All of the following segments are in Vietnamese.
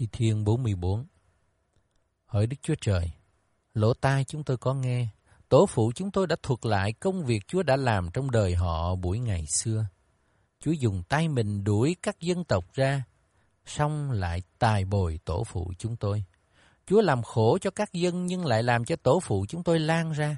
Thi Thiên 44. Hỡi Đức Chúa Trời, lỗ tai chúng tôi có nghe, tổ phụ chúng tôi đã thuật lại công việc Chúa đã làm trong đời họ buổi ngày xưa. Chúa dùng tay mình đuổi các dân tộc ra, xong lại tài bồi tổ phụ chúng tôi. Chúa làm khổ cho các dân nhưng lại làm cho tổ phụ chúng tôi lan ra.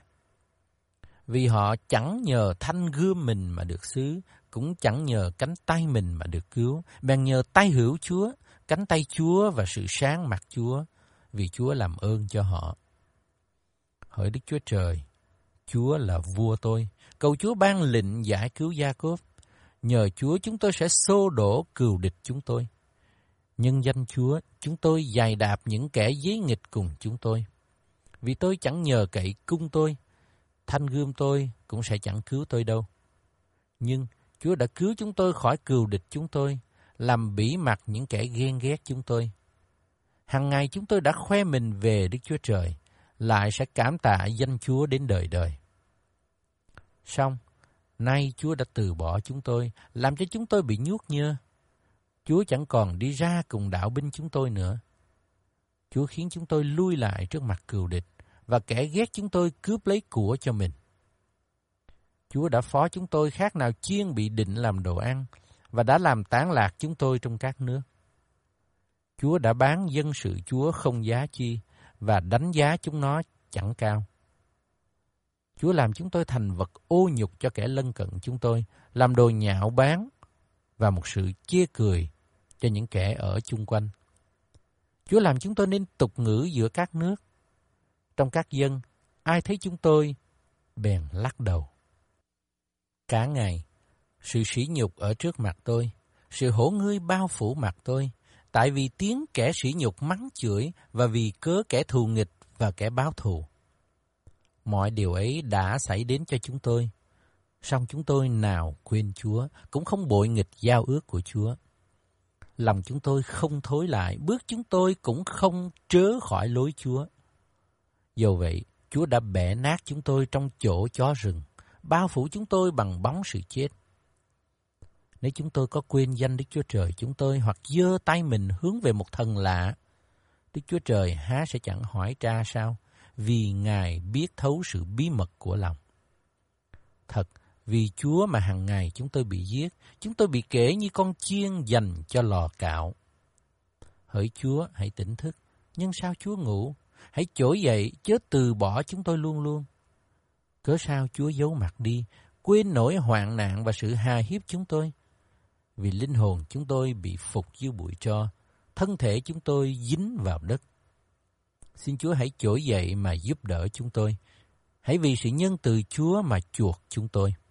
Vì họ chẳng nhờ thanh gươm mình mà được xứ, cũng chẳng nhờ cánh tay mình mà được cứu, bèn nhờ tay hữu Chúa, cánh tay Chúa và sự sáng mặt Chúa, vì Chúa làm ơn cho họ. Hỡi Đức Chúa Trời, Chúa là vua tôi, cầu Chúa ban lệnh giải cứu Gia-cốp. Nhờ Chúa chúng tôi sẽ xô đổ cừu địch chúng tôi. Nhân danh Chúa, chúng tôi giày đạp những kẻ giấy nghịch cùng chúng tôi. Vì tôi chẳng nhờ cậy cung tôi, thanh gươm tôi cũng sẽ chẳng cứu tôi đâu. Nhưng Chúa đã cứu chúng tôi khỏi cừu địch chúng tôi, làm bỉ mặt những kẻ ghen ghét chúng tôi. Hằng ngày chúng tôi đã khoe mình về Đức Chúa Trời, lại sẽ cảm tạ danh Chúa đến đời đời. Song, nay Chúa đã từ bỏ chúng tôi, làm cho chúng tôi bị nhuốc nhơ. Chúa chẳng còn đi ra cùng đạo binh chúng tôi nữa. Chúa khiến chúng tôi lui lại trước mặt cừu địch, và kẻ ghét chúng tôi cướp lấy của cho mình. Chúa đã phó chúng tôi khác nào chiên bị định làm đồ ăn, và đã làm tán lạc chúng tôi trong các nước. Chúa đã bán dân sự Chúa không giá chi, và đánh giá chúng nó chẳng cao. Chúa làm chúng tôi thành vật ô nhục cho kẻ lân cận chúng tôi, làm đồ nhạo báng và một sự chê cười cho những kẻ ở chung quanh. Chúa làm chúng tôi nên tục ngữ giữa các nước. Trong các dân, ai thấy chúng tôi bèn lắc đầu. Cả ngày, sự sỉ nhục ở trước mặt tôi, sự hổ ngươi bao phủ mặt tôi, tại vì tiếng kẻ sỉ nhục mắng chửi và vì cớ kẻ thù nghịch và kẻ báo thù. Mọi điều ấy đã xảy đến cho chúng tôi, song chúng tôi nào quên Chúa, cũng không bội nghịch giao ước của Chúa. Lòng chúng tôi không thối lại, bước chúng tôi cũng không trớ khỏi lối Chúa. Dầu vậy, Chúa đã bẻ nát chúng tôi trong chỗ chó rừng, bao phủ chúng tôi bằng bóng sự chết. Nếu chúng tôi có quên danh Đức Chúa Trời chúng tôi, hoặc giơ tay mình hướng về một thần lạ, Đức Chúa Trời há sẽ chẳng hỏi tra sao? Vì Ngài biết thấu sự bí mật của lòng. Thật, vì Chúa mà hàng ngày chúng tôi bị giết, chúng tôi bị kể như con chiên dành cho lò cạo. Hỡi Chúa, hãy tỉnh thức, nhưng sao Chúa ngủ? Hãy trỗi dậy, chớ từ bỏ chúng tôi luôn luôn. Cớ sao Chúa giấu mặt đi, quên nỗi hoạn nạn và sự hà hiếp chúng tôi? Vì linh hồn chúng tôi bị phục dưới bụi tro, thân thể chúng tôi dính vào đất. Xin Chúa hãy trỗi dậy mà giúp đỡ chúng tôi. Hãy vì sự nhân từ Chúa mà chuộc chúng tôi.